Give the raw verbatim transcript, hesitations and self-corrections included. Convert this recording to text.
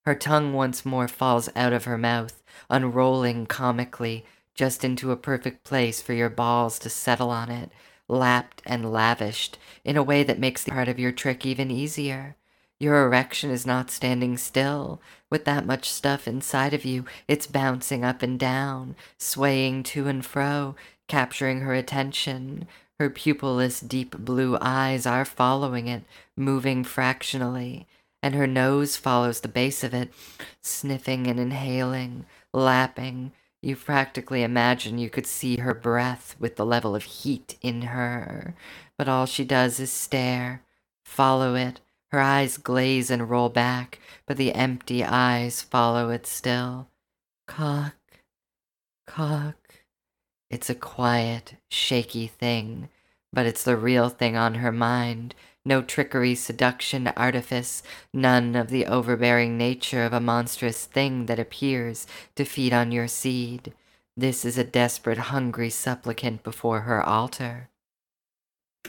Her tongue once more falls out of her mouth, unrolling comically, just into a perfect place for your balls to settle on it, lapped and lavished, in a way that makes the part of your trick even easier. Your erection is not standing still. With that much stuff inside of you, it's bouncing up and down, swaying to and fro, capturing her attention. Her pupilless deep blue eyes are following it, moving fractionally, and her nose follows the base of it, sniffing and inhaling, lapping. You practically imagine you could see her breath with the level of heat in her, but all she does is stare, follow it. Her eyes glaze and roll back, but the empty eyes follow it still. Cock, cock. It's a quiet, shaky thing, but it's the real thing on her mind. No trickery, seduction, artifice, none of the overbearing nature of a monstrous thing that appears to feed on your seed. This is a desperate, hungry supplicant before her altar.